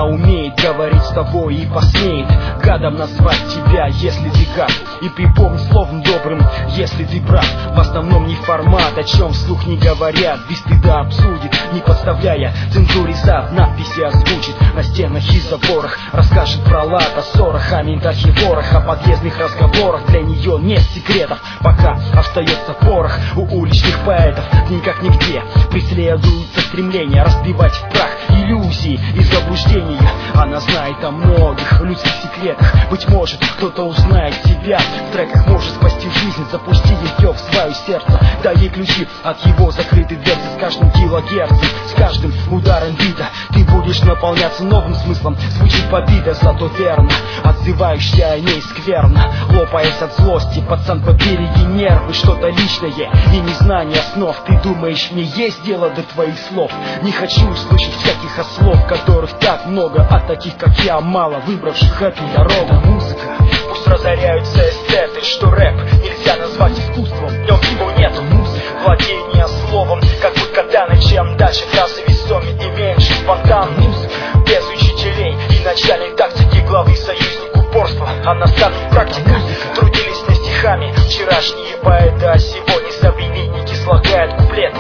умеет говорить с тобой и посмеет гадом назвать тебя, если ты гад. И припомни словом добрым, если ты прав. В основном не формат, о чем вслух не говорят. Без стыда обсудит, не подставляя цензуре зад. Надписи озвучит на стенах и заборах. Расскажет про лад, о ссорах, о ментах и ворах, о подъездных разговорах. Для нее нет секретов, пока остается порох. У уличных поэтов никак нигде преследуется стремление разбивать в прах иллюзии и заблуждения. Она знает о многих людских секретах. Быть может, кто-то узнает себя в треках, может спасти жизнь, запусти ее в свое сердце. Дай ей ключи от его закрытой дверцы. С каждым килогерцем, с каждым ударом бита ты будешь наполняться новым смыслом. Звучит победа, зато верно отзываешься о ней скверно. Лопаясь от злости, пацан, побереги нервы. Что-то личное и незнание основ. Ты думаешь, мне есть дело до твоих слов? Не хочу слышать всяких ослов, которых так много, а таких, как я, мало, выбравших эту дорогу. Музыка, пусть разоряются эстеты, что рэп нельзя назвать искусством, в нем его нету. Владение словом, как бы катаны, чем дальше фразы весомее и меньше спонтан. Без учителей и начальной тактики, главный союзник упорства, а наставник практика. Трудились над стихами вчерашние поэты, а сегодня современники слагают куплеты.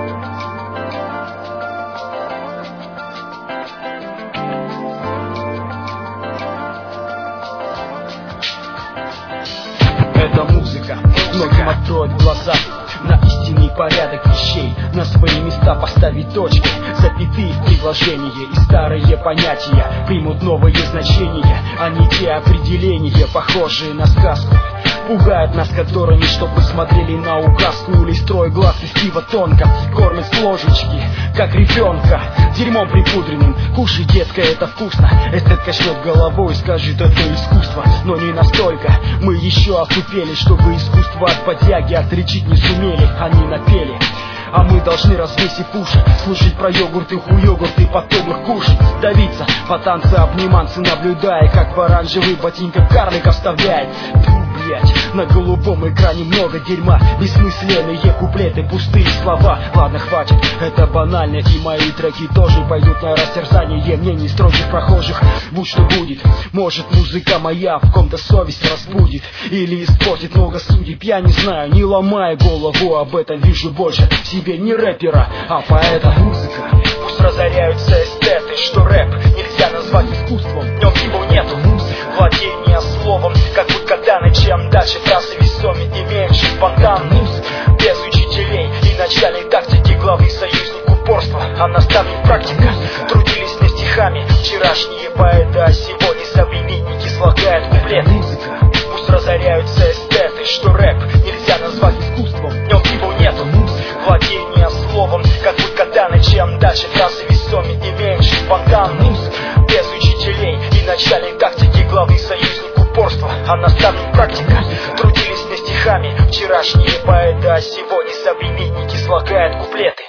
Эта музыка многим откроет глаза на истинный порядок вещей, на свои места поставить точки, запятые в предложения, и старые понятия примут новые значения, а не те определения, похожие на сказку. Пугают нас которыми, чтобы смотрели на указку, или строй глаз из пива тонко кормят с ложечки, как ребенка, дерьмом припудренным. Кушай, детка, это вкусно. Эстет качнет головой и скажет, это искусство. Но не настолько, мы еще отупели, чтобы искусство от бодяги отличить не сумели. Они напели, а мы должны, развесив уши, слушать про йогурты, хуйогурты, потом их кушать. Давиться по танцу, обниманцы, наблюдая, как в оранжевый ботинках карлика вставляет. На голубом экране много дерьма, бессмысленные куплеты, пустые слова. Ладно, хватит, это банально, и мои треки тоже пойдут на растерзание мнений строгих прохожих. Будь что будет, может музыка моя в ком-то совесть разбудит или испортит много судеб. Я не знаю, не ломая голову об этом, вижу больше в себе не рэпера, а поэта. Музыка, пусть разоряются эстеты, что рэп нельзя назвать искусством, в нем его нету. Владение словом, как бы катаны, чем дальше фразы весомее и меньше спонтан. Без учителей и начальной тактики, главный союзник упорства, а наставник практика. Трудились над стихами вчерашние поэты, а сегодня современники слагают куплеты. Пусть разоряются эстеты, что рэп нельзя назвать искусством, в нем его нету. Владение словом, как бы катаны, чем дальше фразы весомее и меньше спонтан. Без учителей и начальной тактики, главный союзник упорства, а наставник практика. Трудились над стихами вчерашние поэты, а сегодня современники слагают куплеты.